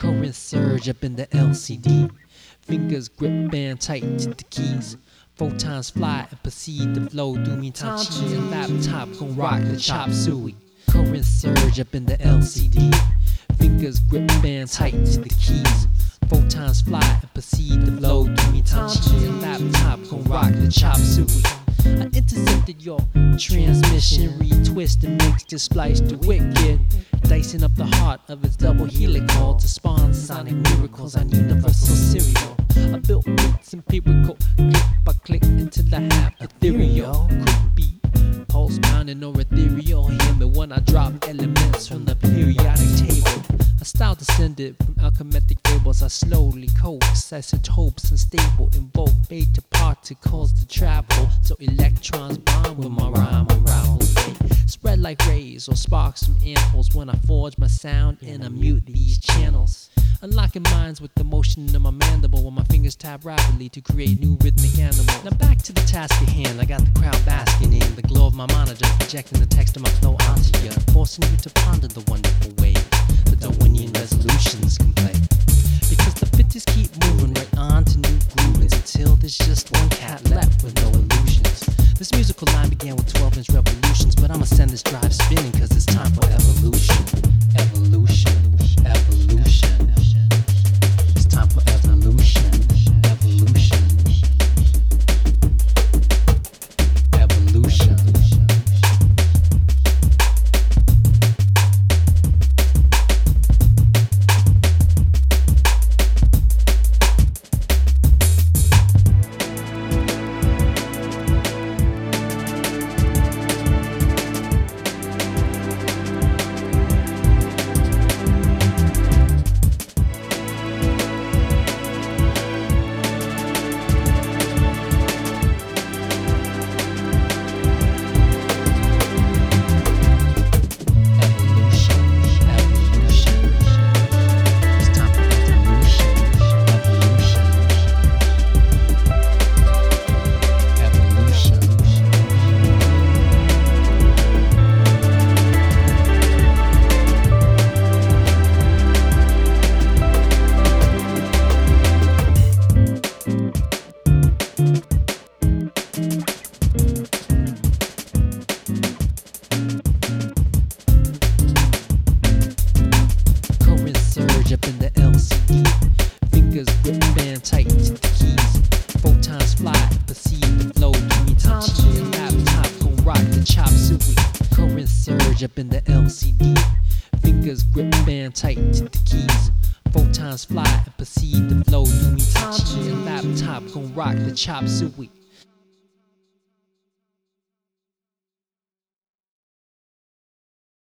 Current surge up in the LCD. Fingers grip band tight to the keys. Photons fly and proceed to flow through me. Time cheese and laptop gon' rock the chop suey. Current surge up in the LCD. Fingers grip band tight to the keys. Photons fly and proceed to flow through me. Time cheese and laptop gon' rock the chop suey. I intercepted your transmission, retwist and mixed and spliced the wicked, dicing up the heart of its double helical to spawn sonic miracles on universal serial. I built beats empirical, click by click until I have ethereal. Could be pulse pounding or ethereal. Hear me when I drop elements from the periodic table. A style descended from alchemic fables. I slowly coax isotopes unstable, invoke beta particles to travel, so electrons bond with my rhyme unravels. They spread like rays or sparks from ampoules when I forge my sound and I mute these channels. Unlocking minds with the motion of my mandible when my fingers tap rapidly to create new rhythmic animals. Now back to the task at hand. I got the crowd basking in the glow of my monitor, projecting the text of my flow onto you, forcing you to ponder the wonderful way the Darwinian resolutions can play. Because the fittest keep moving right on to new grooves until there's just one cat left with no illusions. This musical line began with 12-inch revolutions, but I'ma send this drive spinning cause it's time for evolution. Evolution, evolution. It's time for evolution, evolution. Evolution. Up in the LCD, fingers grip band tight to the keys. Photons fly, proceed to flow through me. Time cheese and laptop gon' rock the chop suey. Current surge up in the LCD, fingers grip band tight to the keys. Photons fly and proceed to flow through me. Time cheese and laptop gon' rock the chop suey.